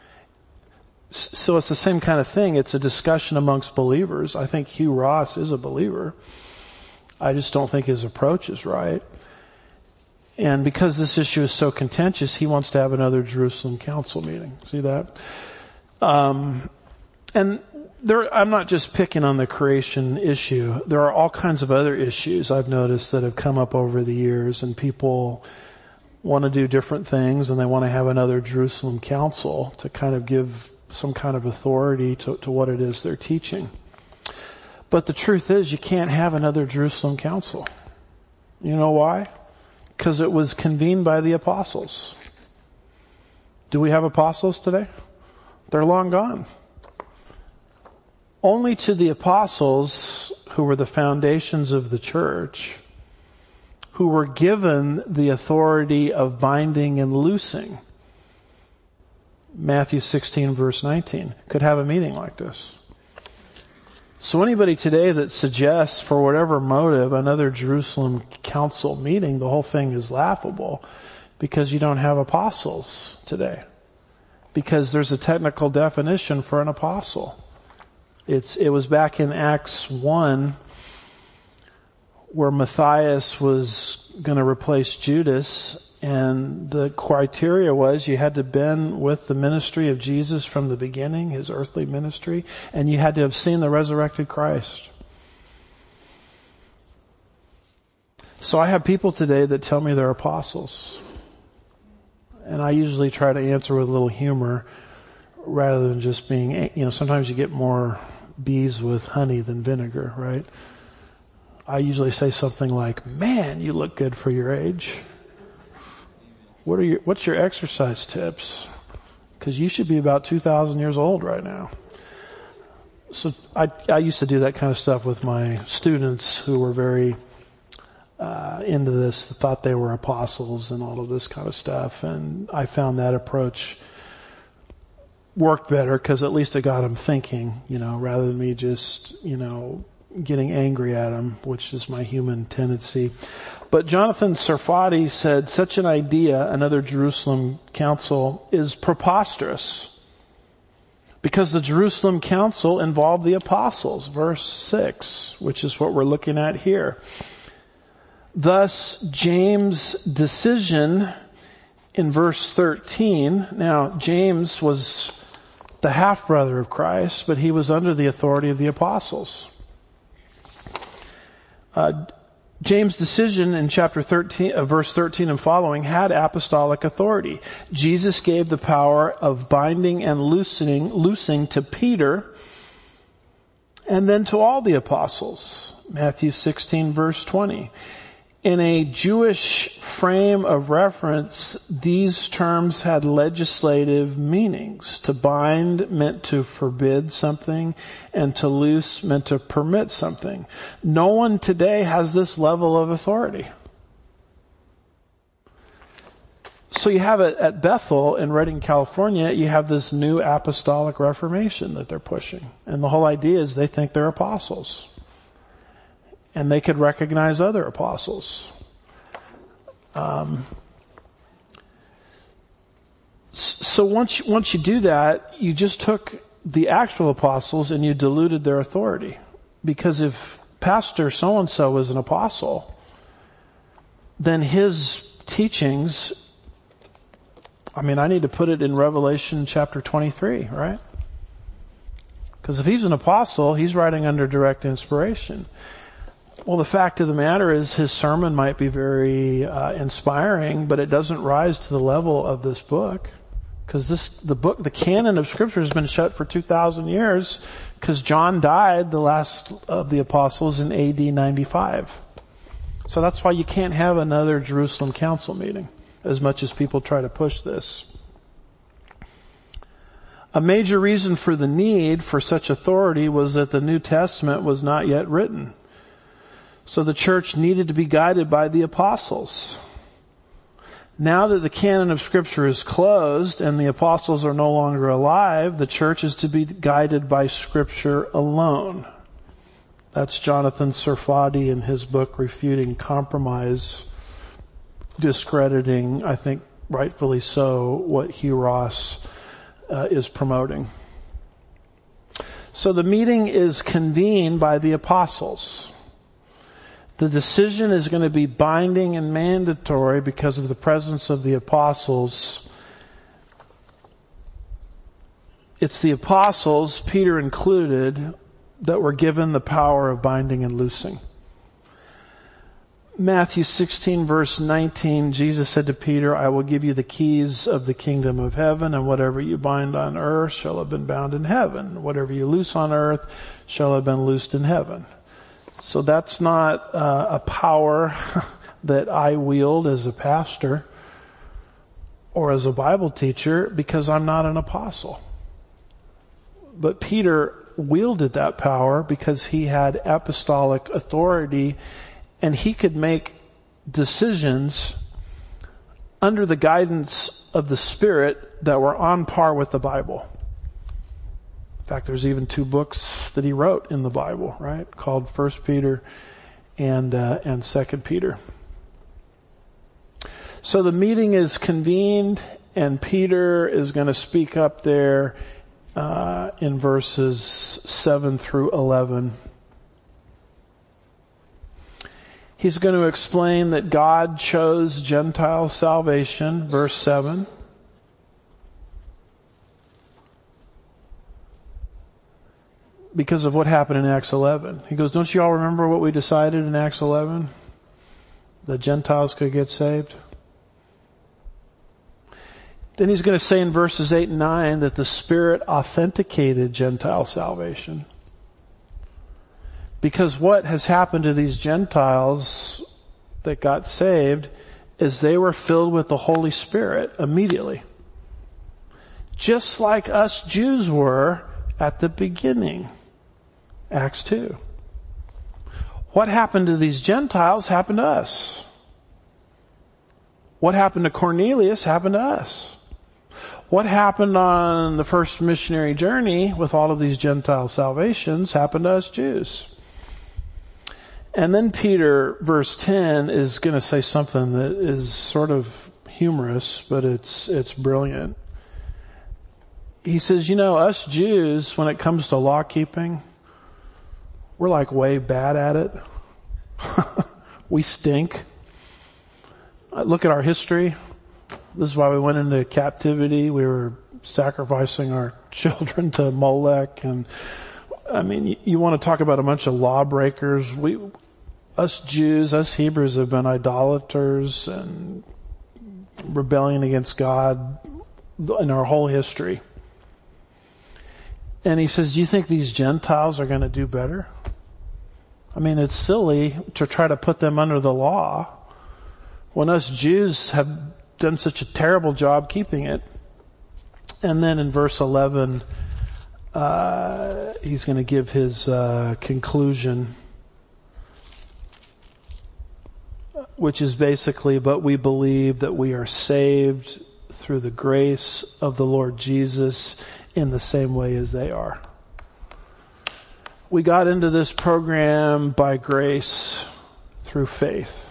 So it's the same kind of thing. It's a discussion amongst believers. I think Hugh Ross is a believer. I just don't think his approach is right. And because this issue is so contentious, he wants to have another Jerusalem Council meeting. See that? I'm not just picking on the creation issue. There are all kinds of other issues I've noticed that have come up over the years, and people want to do different things, and they want to have another Jerusalem Council to kind of give some kind of authority to what it is they're teaching. But the truth is, you can't have another Jerusalem Council. You know why? Because it was convened by the apostles. Do we have apostles today? They're long gone. Only to the apostles, who were the foundations of the church, who were given the authority of binding and loosing, Matthew 16 verse 19, could have a meeting like this. So anybody today that suggests, for whatever motive, another Jerusalem Council meeting, the whole thing is laughable, because you don't have apostles today. Because there's a technical definition for an apostle. It was back in Acts 1 where Matthias was going to replace Judas, and the criteria was you had to have been with the ministry of Jesus from the beginning, his earthly ministry, and you had to have seen the resurrected Christ. So I have people today that tell me they're apostles. And I usually try to answer with a little humor rather than just being, sometimes you get more bees with honey than vinegar, right? I usually say something like, "Man, you look good for your age. What's your exercise tips? Because you should be about 2,000 years old right now." So I used to do that kind of stuff with my students who were very into this, thought they were apostles and all of this kind of stuff. And I found that approach worked better because at least it got them thinking, rather than me just, getting angry at them, which is my human tendency. But Jonathan Sarfati said such an idea, another Jerusalem council, is preposterous because the Jerusalem council involved the apostles, verse 6, which is what we're looking at here. Thus, James' decision in verse 13, now James was the half-brother of Christ, but he was under the authority of the apostles. James' decision in chapter 13, verse 13 and following had apostolic authority. Jesus gave the power of binding and loosing to Peter and then to all the apostles. Matthew 16 verse 20. In a Jewish frame of reference, these terms had legislative meanings. To bind meant to forbid something, and to loose meant to permit something. No one today has this level of authority. So you have it at Bethel in Redding, California, you have this new apostolic reformation that they're pushing. And the whole idea is they think they're apostles. And they could recognize other apostles. So once you do that, you just took the actual apostles and you diluted their authority. Because if Pastor so-and-so was an apostle, then his teachings, I need to put it in Revelation chapter 23, right? Because if he's an apostle, he's writing under direct inspiration. Well, the fact of the matter is his sermon might be very inspiring, but it doesn't rise to the level of this book. Because the canon of Scripture has been shut for 2,000 years because John died, the last of the apostles, in AD 95. So that's why you can't have another Jerusalem council meeting, as much as people try to push this. A major reason for the need for such authority was that the New Testament was not yet written. So the church needed to be guided by the apostles. Now that the canon of Scripture is closed and the apostles are no longer alive, the church is to be guided by Scripture alone. That's Jonathan Sarfati in his book Refuting Compromise, discrediting, I think rightfully so, what Hugh Ross is promoting. So the meeting is convened by the apostles. The decision is going to be binding and mandatory because of the presence of the apostles. It's the apostles, Peter included, that were given the power of binding and loosing. Matthew 16 verse 19, Jesus said to Peter, "I will give you the keys of the kingdom of heaven, and whatever you bind on earth shall have been bound in heaven. Whatever you loose on earth shall have been loosed in heaven." So that's not a power that I wield as a pastor or as a Bible teacher because I'm not an apostle. But Peter wielded that power because he had apostolic authority and he could make decisions under the guidance of the Spirit that were on par with the Bible. In fact, there's even 2 books that he wrote in the Bible, right? Called 1 Peter and 2 Peter. So the meeting is convened and Peter is going to speak up there in verses 7 through 11. He's going to explain that God chose Gentile salvation, verse 7. Because of what happened in Acts 11. He goes, don't you all remember what we decided in Acts 11? The Gentiles could get saved. Then he's going to say in verses 8 and 9 that the Spirit authenticated Gentile salvation. Because what has happened to these Gentiles that got saved is they were filled with the Holy Spirit immediately. Just like us Jews were at the beginning. Acts 2. What happened to these Gentiles happened to us. What happened to Cornelius happened to us. What happened on the first missionary journey with all of these Gentile salvations happened to us Jews. And then Peter, verse 10, is going to say something that is sort of humorous, but it's brilliant. He says, us Jews, when it comes to law keeping, we're like way bad at it. We stink. Look at our history. This is why we went into captivity. We were sacrificing our children to Molech. And you want to talk about a bunch of lawbreakers. Us Jews, us Hebrews have been idolaters and rebelling against God in our whole history. And he says, do you think these Gentiles are going to do better? It's silly to try to put them under the law when us Jews have done such a terrible job keeping it. And then in verse 11, he's going to give his conclusion, which is basically, but we believe that we are saved through the grace of the Lord Jesus in the same way as they are. We got into this program by grace through faith.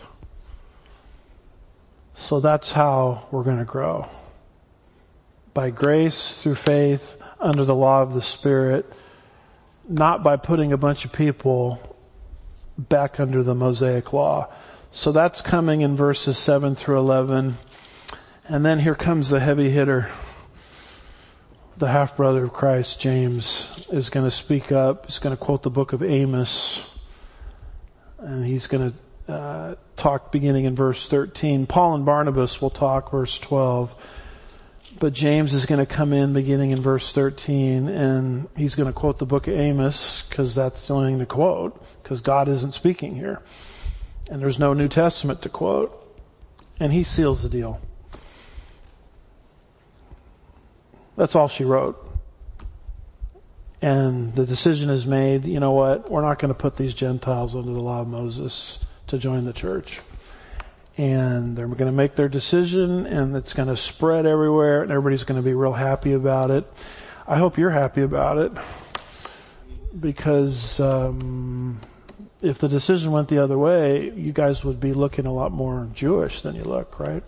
So that's how we're going to grow. By grace through faith under the law of the Spirit, not by putting a bunch of people back under the Mosaic law. So that's coming in verses 7 through 11. And then here comes the heavy hitter. The half-brother of Christ, James, is going to speak up. He's going to quote the book of Amos. And he's going to talk beginning in verse 13. Paul and Barnabas will talk verse 12. But James is going to come in beginning in verse 13. And he's going to quote the book of Amos because that's the only thing to quote. Because God isn't speaking here. And there's no New Testament to quote. And he seals the deal. That's all she wrote. And the decision is made, you know what, we're not going to put these Gentiles under the law of Moses to join the church. And they're going to make their decision, and it's going to spread everywhere, and everybody's going to be real happy about it. I hope you're happy about it. Because if the decision went the other way, you guys would be looking a lot more Jewish than you look, right?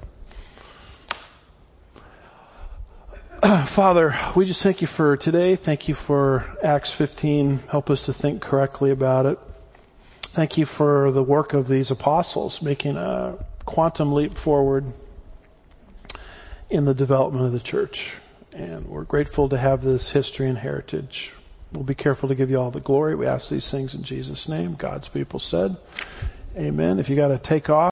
Father, we just thank you for today. Thank you for Acts 15. Help us to think correctly about it. Thank you for the work of these apostles, making a quantum leap forward in the development of the church. And we're grateful to have this history and heritage. We'll be careful to give you all the glory. We ask these things in Jesus' name. God's people said, amen. If you got to take off.